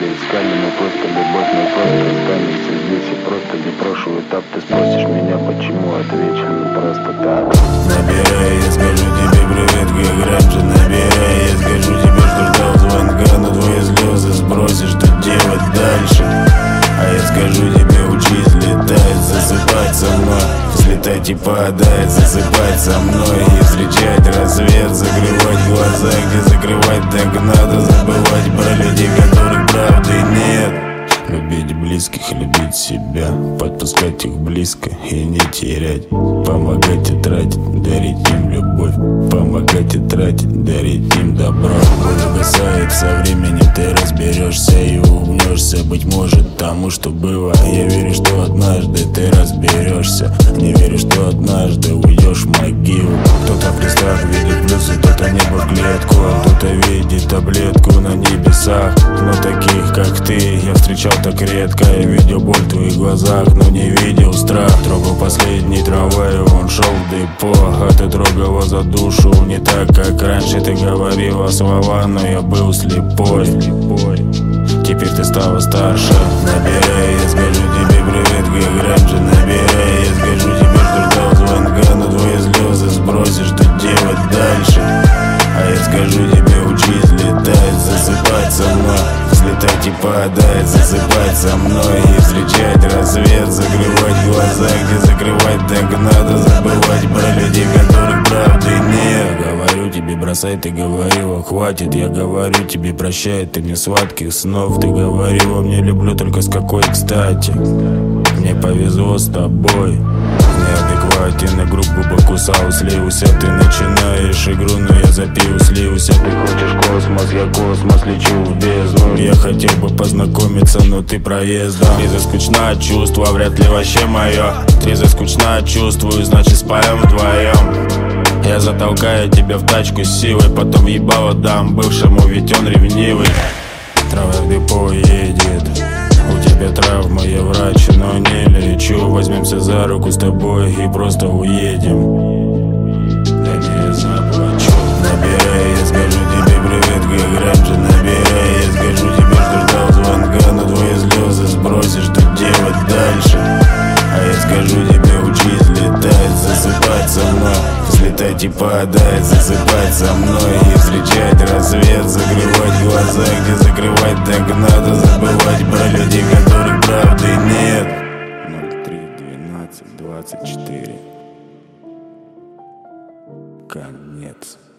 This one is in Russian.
искали мы просто любовь, мы просто останемся здесь. И просто не прошу этап. Ты спросишь меня, почему, отвечу, ну просто так. Набирай, я скажу тебе привет, как раньше. Набирай, я скажу тебе, что ждал звонка, но твои слезы сбросишь, что делать дальше. А я скажу тебе, учись летать, засыпать со мной, взлетать и падать, засыпать со мной и встречать рассвет, закрывать глаза, где закрывать так надо, забывать про людей, которых правды нет. Любить близких, любить себя, подпускать их близко и не терять. Помогать и тратить, дарить им любовь. Помогать и тратить, дарить им добро. Боль угасает со временем, ты разберешься и улыбнешься, быть может, тому, что было. Я верю, что однажды ты разберешься. Не верю, что однажды уйдешь в могилу. Кто-то в крестах видит плюсы, кто-то небо в клетку, а кто-то видит таблетку на небесах. Но таких, как ты, я встречал так редко. Я видел боль в твоих глазах, но не видел страх. Трогал последний трамвай, он шел в депо, а ты трогал его за душу. Не так, как раньше ты говорила слова, но я был слепой. Теперь ты стала старше. Набирай, я скажу тебе привет, как раньше. Набирай, я скажу тебе, что ждал звонка, но твои слезы сбросишь, что делать дальше. А я скажу тебе, учись летать, засыпать со мной, взлетать и падать, засыпать со мной и встречать рассвет, закрывать глаза, где закрывать так надо, забывать про людей, которых правды нет. Говорю тебе, бросай, ты говорила, хватит. Я говорю тебе, прощай, ты мне сладких снов. Ты говорила, мне люблю только с какой, кстати. Мне повезло с тобой. Неадекватен, игру глубоко кусал, слился. Ты начинаешь игру, но я запил, слился. Ты хочешь космос, я космос, лечу в бездну. Я хотел бы познакомиться, но ты проездом. Трезво скучно, чувство вряд ли вообще мое. Трезво скучно, чувствую, значит споем вдвоем. Я затолкаю тебя в тачку с силой, потом ебало дам бывшему, ведь он ревнивый. Трава в депо едет, у тебя травма, я врач, но не лечу. Возьмемся за руку с тобой и просто уедем. Да не заплачу. Набирай, я скажу тебе привет, как раньше. Набирай, я скажу тебе, что ждал звонка, но твои слезы сбросишь, что делать дальше. А я скажу тебе, учись летать, засыпать со мной, взлетать и падать, засыпать со мной и встречать рассвет, закрывать глаза, где закрывать так надо, забывать про людей, которых правды нет. 03-12-24. Конец.